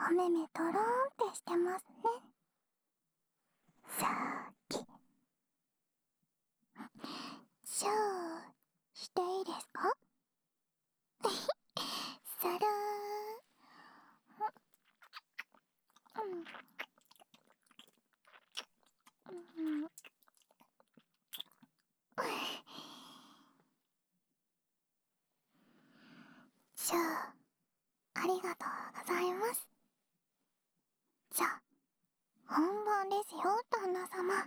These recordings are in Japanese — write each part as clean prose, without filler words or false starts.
お目目とろーんってしてますね。さーき。シャーしていいですか？さらー。シャー、ありがとうございます。じゃあ、本番ですよ、旦那様。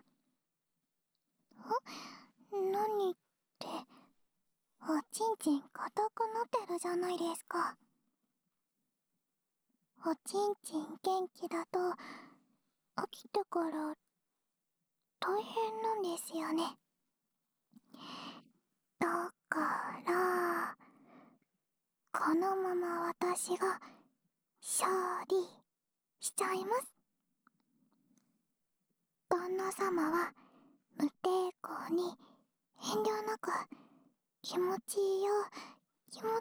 何って、おちんちん硬くなってるじゃないですか。おちんちん元気だと、飽きてから大変なんですよね。だから、このまま私が勝利しちゃいます。旦那様は無抵抗に遠慮なく気持ちいいよ気持ちいいよ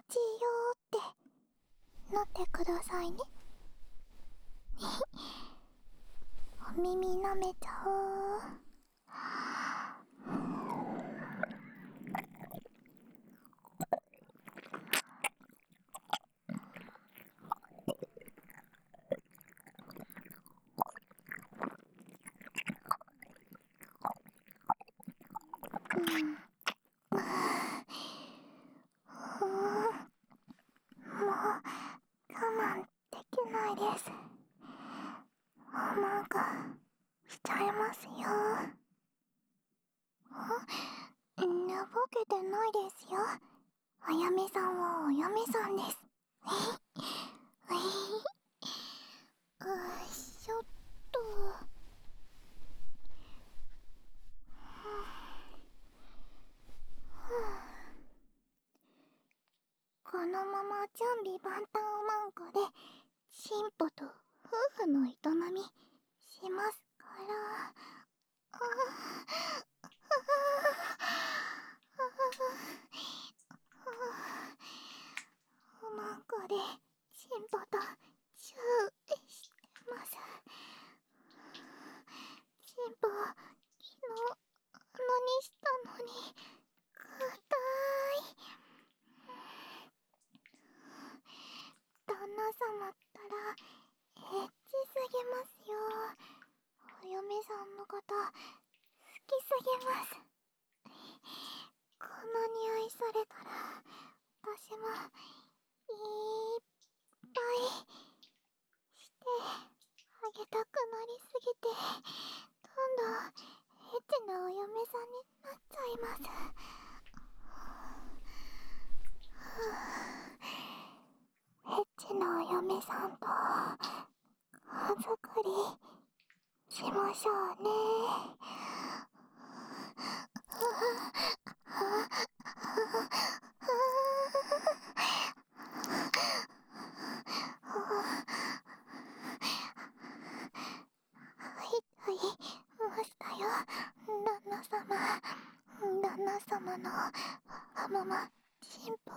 ってなってくださいね。お耳舐めちゃおう。もう我慢できないです。なんかしちゃいますよ。寝ぼけてないですよ。あやめさんはお嫁さんです。よいしょっと。このまま準備万端おまんこで進歩と夫婦の営みしますから。おまんこで進歩とチューしてます。進歩昨日何したのに硬い。旦那様ったらエッチすぎますよ。お嫁さんのこと好きすぎます。こんなに愛されたら私もいっぱいしてあげたくなりすぎてどんどんエッチなお嫁さんになっちゃいます。エッチなお嫁さんとお作りしましょうね。はいましたよ、旦那様。旦那様のわがまま進歩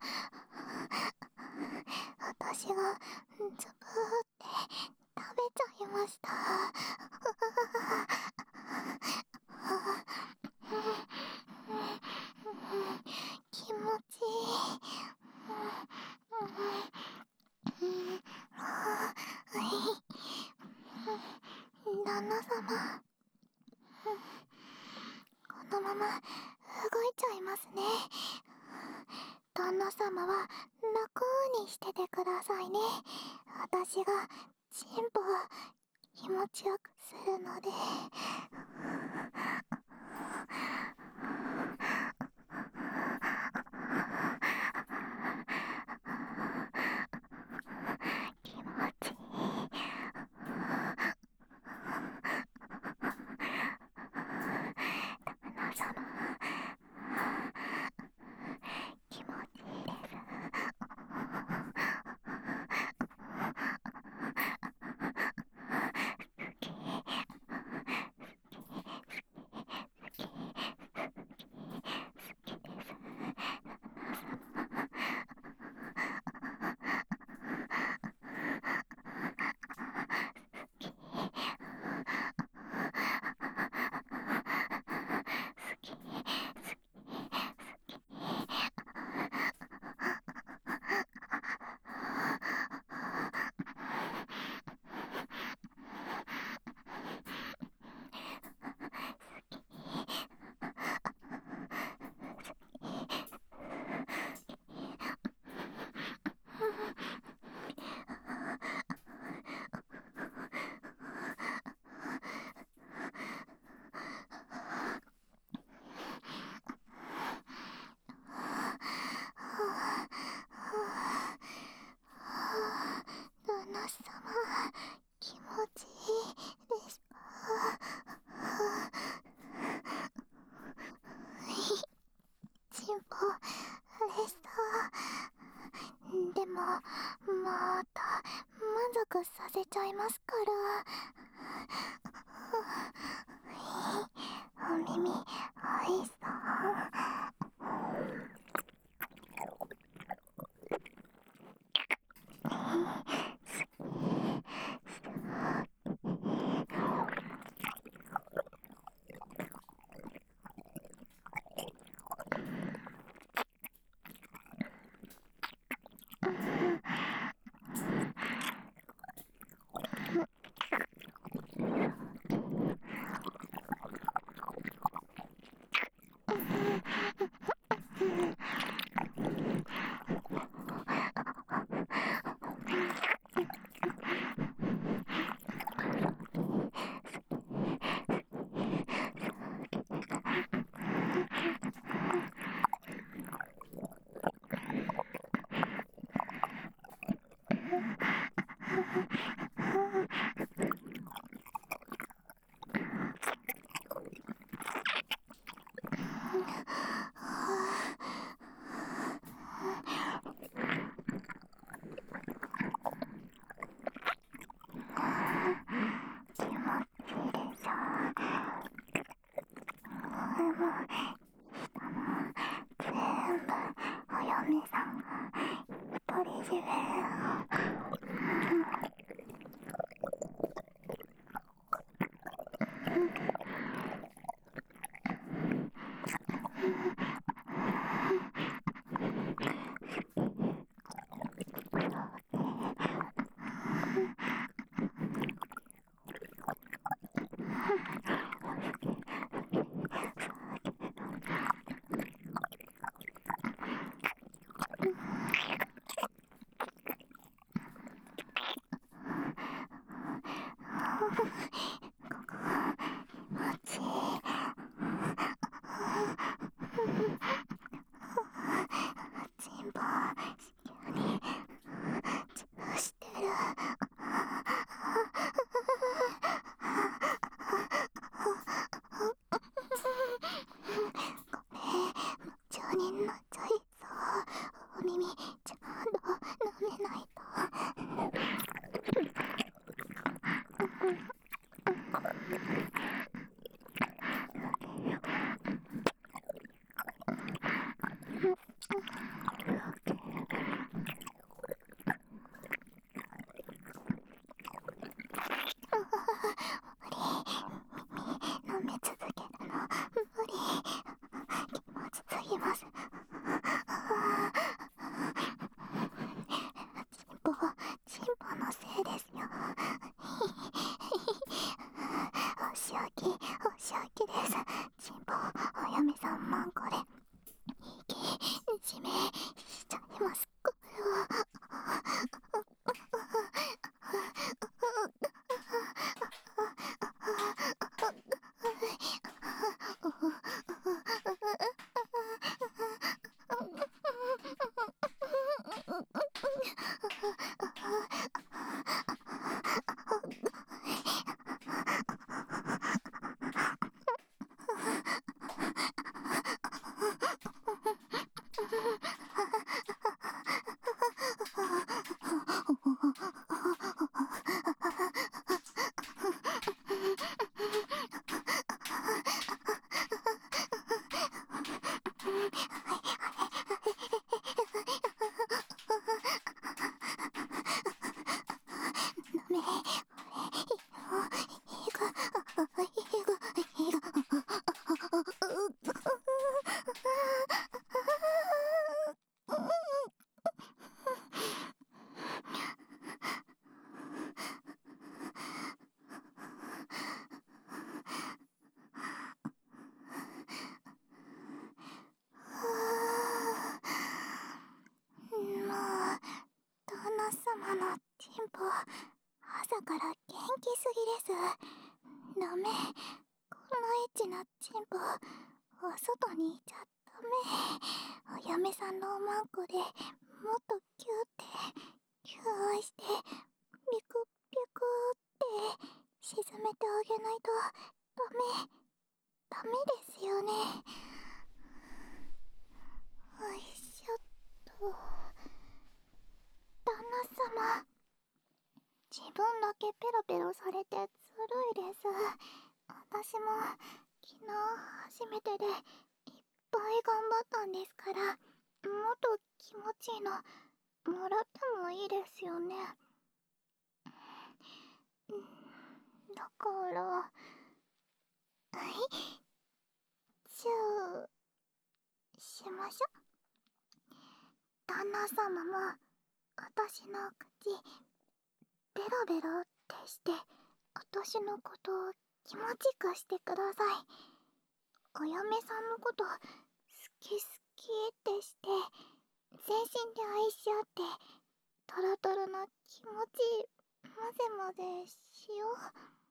私がズブーって食べちゃいました。気持ちいい。旦那様、このまま動いちゃいますね。旦那様は楽にしててくださいね。私が進歩を気持ちよくするので。気持ちいい。旦那様、気持ちいいです。好き好き好ちいいですか？チンポでした。でもまた満足させちゃいますから。お耳おいしそう。気持ちいいでしょ。もう全部お嫁さんが独り占めを。ちチンポ急にチューしてる。ごめん、夢中になっちゃいそう。お耳ちゃんと舐めないと。舐め続けるの無理。気持ちすぎます。チンポのせいですよ。お仕置きです。チンポお嫁さんマンコで息締めしちゃいますから。旦那様のチンポ朝から元気すぎです。ダメ、こんなエッチなチンポお外にいちゃダメ。お嫁さんのおまんこでもっとキューってキュー愛してピクピクって沈めてあげないとダメですよね。よいしょっと。旦那様、自分だけペロペロされてずるいです。私も昨日初めてでいっぱい頑張ったんですから、もっと気持ちいいのもらってもいいですよね。だからチューしましょ。旦那様も私の口ベロベロってして私のことを気持ちくしてください。お嫁さんのこと好き好きってして全身で愛し合ってトロトロの気持ち混ぜ混ぜしよう。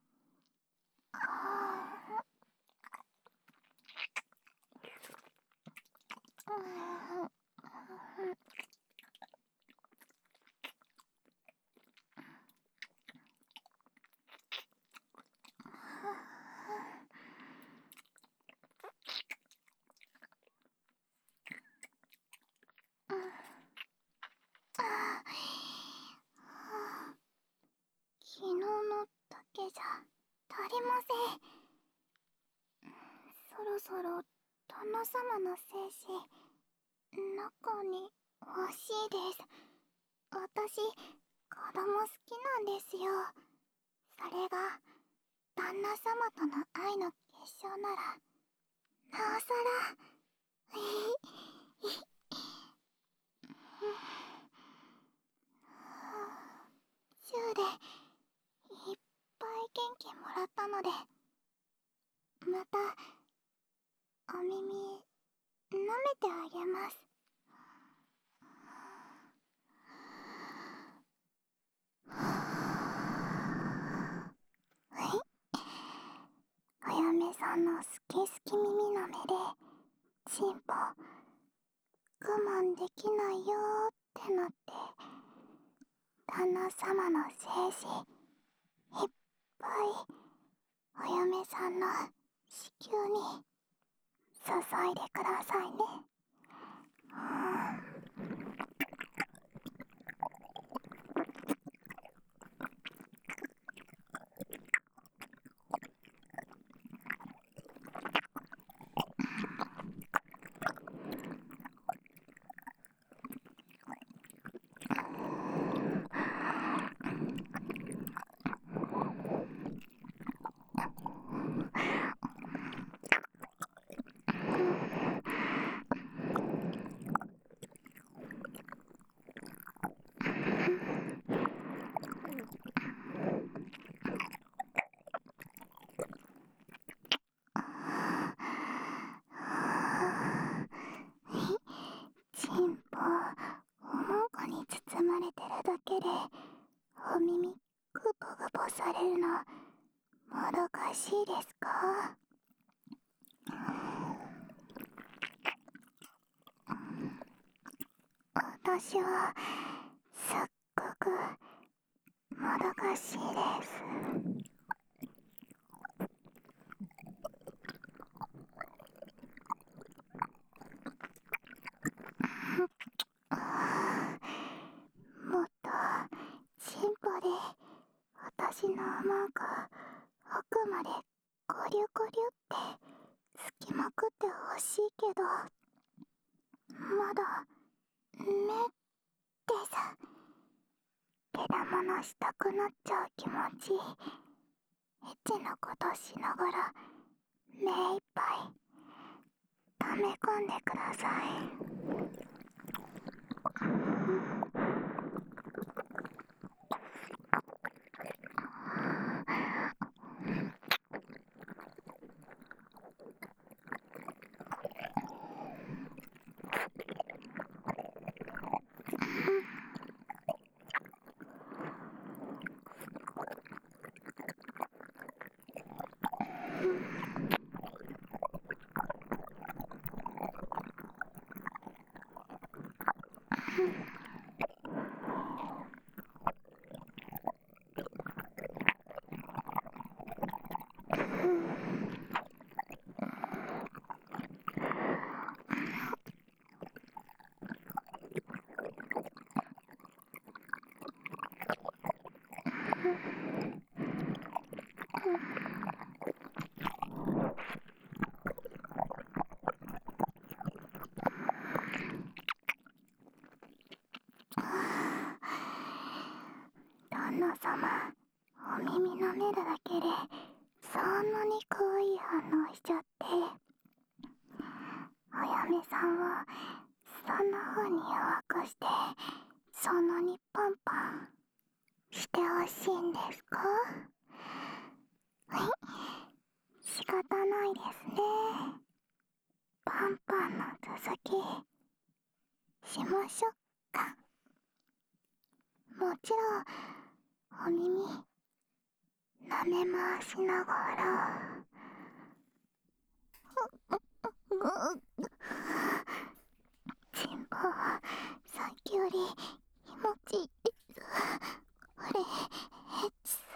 昨日のだけじゃ足りません。そろそろ旦那様の精子中に欲しいです。私子供好きなんですよ。それが旦那様との愛の結晶ならなおさらチューでいっぱい元気もらったので、またお耳舐めてあげます。お嫁さんの好き好き耳の目でチンポ我慢できないよーってなって旦那様の精子いっぱいお嫁さんの子宮に注いでくださいね。チンポおもんこに包まれてるだけでお耳グポグポされるのもどかしいですか？私はすっごくもどかしいです。もっとチンポで私のおもんこ奥までゴリュゴリュってつきまくってほしいけどまだ目ですけだものしたくなっちゃう気持ちエッチなことしながら目いっぱい溜め込んでください。 お耳舐めるだけでそんなに可愛い反応しちゃって、お嫁さんはそんな風に弱くしてそんなにパンパンしてほしいんですか？仕方ないですね。パンパンの続きしましょっか。もちろんお耳舐め回しながらチンポはさっきより気持ちいいです。これエッチす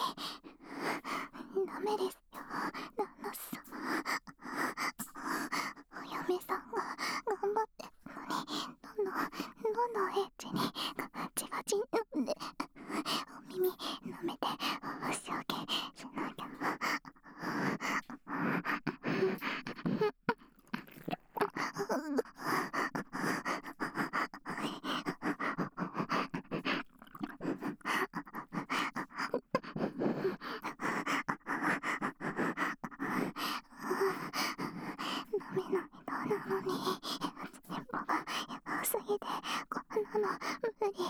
ぎ。ダメですよ旦那様。お嫁さんが頑張ってるのにどんどんエッチにガチガチに飲んで、お耳舐めてお仕置きしなきゃ。ダメな人なのにチンポが弱すぎてこんなの無理。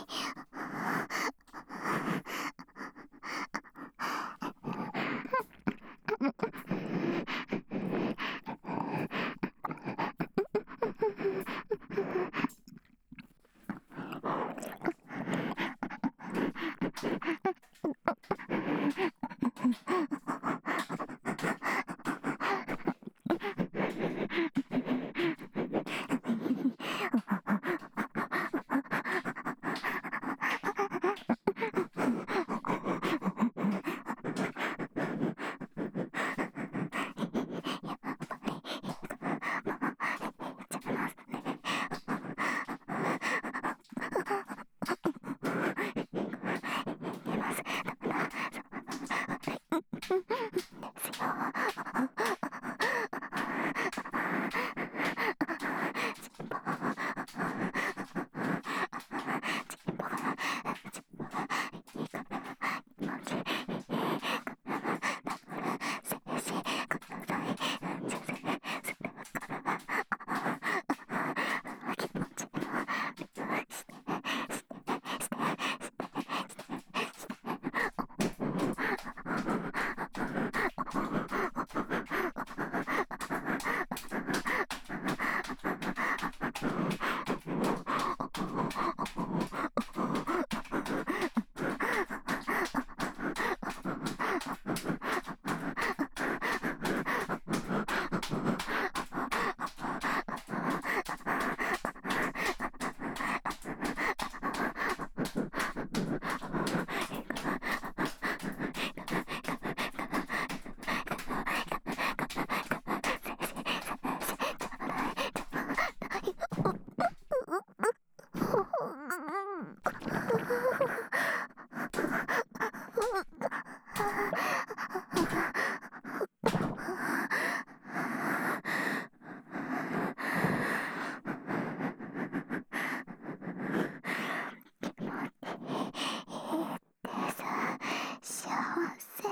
幸せ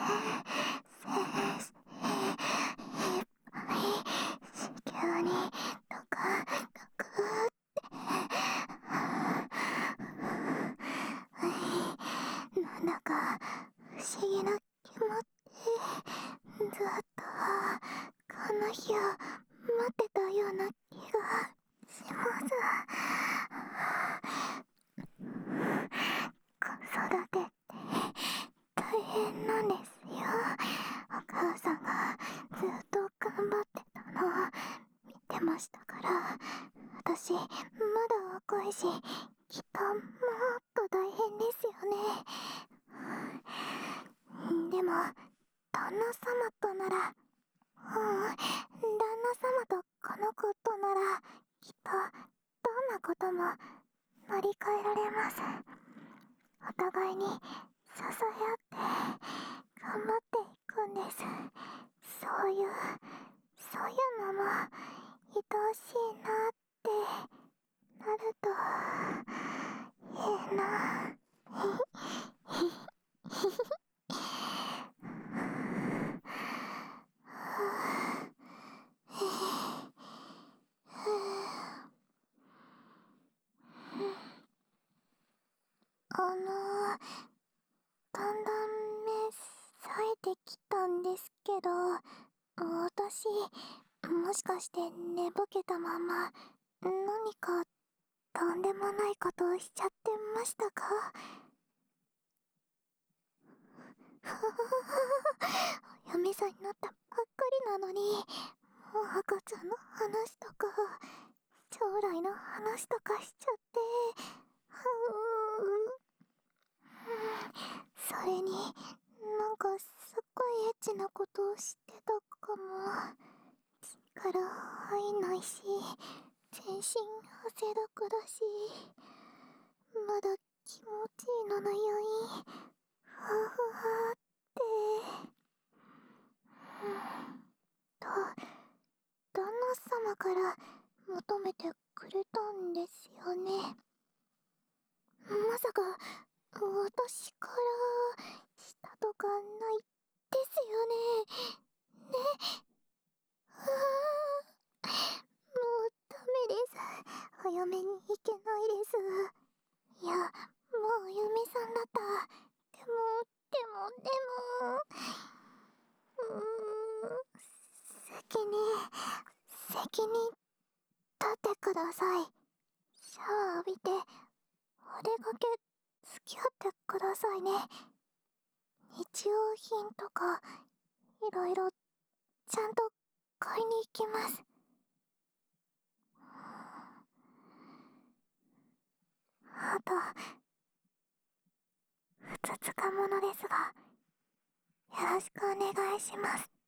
急にドクドクなんだか不思議な気持ち。ずっとこの日を待ってたような気がします。子育てって大変なんですよ。お母さんがずっと頑張ってたのを見てましたから、私まだ若いしきっともっと大変ですよね。でも旦那様となら、旦那様とこの子とならきっとどんなことも乗り換えられます。お互いに支え合って頑張っていくんです。そういうのも愛おしいなってなるといいな。 えてきたんですけど、私、もしかして寝ぼけたまま、何かとんでもないことをしちゃってましたか？ふふふふ、お嫁さんになったばっかりなのに、もう赤ちゃんの話とか、将来の話とかしちゃって、それに、なんかすっごいエッチなことをしてたかも。力入んないし、全身汗だくだし、まだ気持ちいいのの余韻、ふわふわって。と、旦那様から求めてくれたんですよね。まさか、私からしたとかないですよね。ね。ああ、もうダメです。お嫁に行けないです。いや、もうお嫁さんだった。でも、先に立ってください。シャワー浴びて、お出かけ付き合ってくださいね。日用品とか、いろいろ、ちゃんと買いに行きます。あと、ふつつか者ですが、よろしくお願いします。